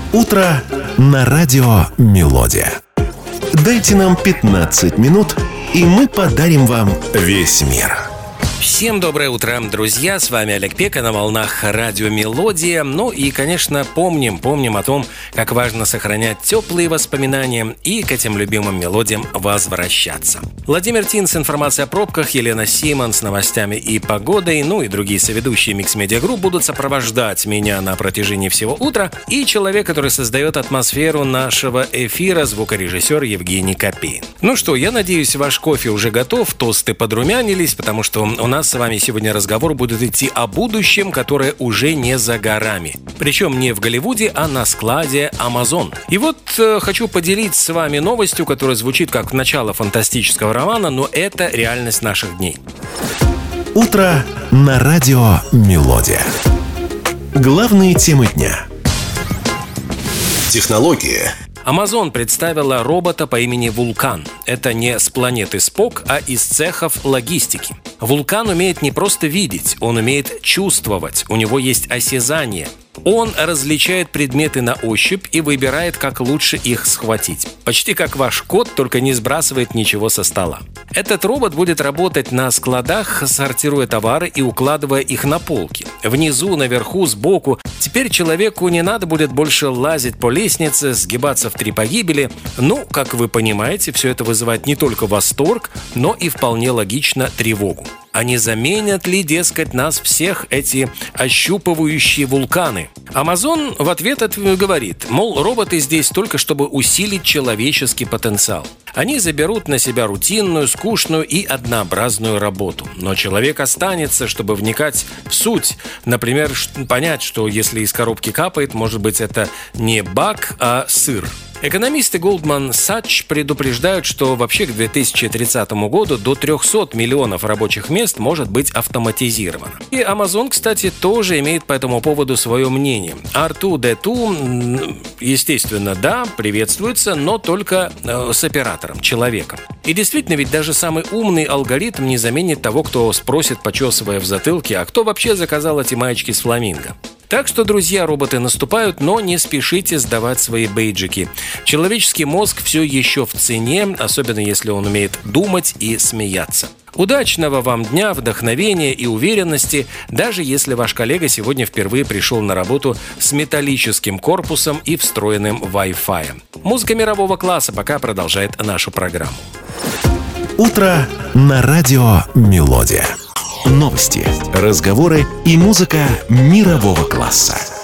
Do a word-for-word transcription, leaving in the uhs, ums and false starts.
Утро на радио «Мелодия». Дайте нам пятнадцать минут, и мы подарим вам весь мир. Всем доброе утро, друзья! С вами Олег Пека на волнах радио «Мелодия». Ну и, конечно, помним, помним о том, как важно сохранять теплые воспоминания и к этим любимым мелодиям возвращаться. Владимир Тин с информацией о пробках, Елена Симон с новостями и погодой, ну и другие соведущие Mix Media Group будут сопровождать меня на протяжении всего утра. И человек, который создает атмосферу нашего эфира, звукорежиссер Евгений Копейн. Ну что, я надеюсь, ваш кофе уже готов, тосты подрумянились, потому что у нас с вами сегодня разговор будет идти о будущем, которое уже не за горами. Причем не в Голливуде, а на складе Amazon. И вот э, хочу поделиться с вами новостью, которая звучит как начало фантастического романа, но это реальность наших дней. Утро на радио «Мелодия». Главные темы дня. Технологии. Amazon представила робота по имени Вулкан. Это не с планеты Спок, а из цехов логистики. Вулкан умеет не просто видеть, он умеет чувствовать, у него есть осязание. Он различает предметы на ощупь и выбирает, как лучше их схватить. Почти как ваш кот, только не сбрасывает ничего со стола. Этот робот будет работать на складах, сортируя товары и укладывая их на полки. Внизу, наверху, сбоку. Теперь человеку не надо будет больше лазить по лестнице, сгибаться в три погибели. Ну, как вы понимаете, все это вызывает не только восторг, но и вполне логично тревогу. А не заменят ли, дескать, нас всех эти ощупывающие вулканы? Amazon в ответ говорит, мол, роботы здесь только чтобы усилить человеческий потенциал. Они заберут на себя рутинную, скучную и однообразную работу. Но человек останется, чтобы вникать в суть. Например, понять, что если из коробки капает, может быть, это не бак, а сыр. Экономисты Goldman Sachs предупреждают, что вообще к две тысячи тридцатому году до триста миллионов рабочих мест может быть автоматизировано. И Amazon, кстати, тоже имеет по этому поводу свое мнение. ар два ди два, естественно, да, приветствуется, но только э, с оператором, человеком. И действительно, ведь даже самый умный алгоритм не заменит того, кто спросит, почесывая в затылке, а кто вообще заказал эти маечки с фламинго. Так что, друзья, роботы наступают, но не спешите сдавать свои бейджики. Человеческий мозг все еще в цене, особенно если он умеет думать и смеяться. Удачного вам дня, вдохновения и уверенности, даже если ваш коллега сегодня впервые пришел на работу с металлическим корпусом и встроенным Wi-Fi. Музыка мирового класса пока продолжает нашу программу. Утро на радио «Мелодия». Новости, разговоры и музыка мирового класса.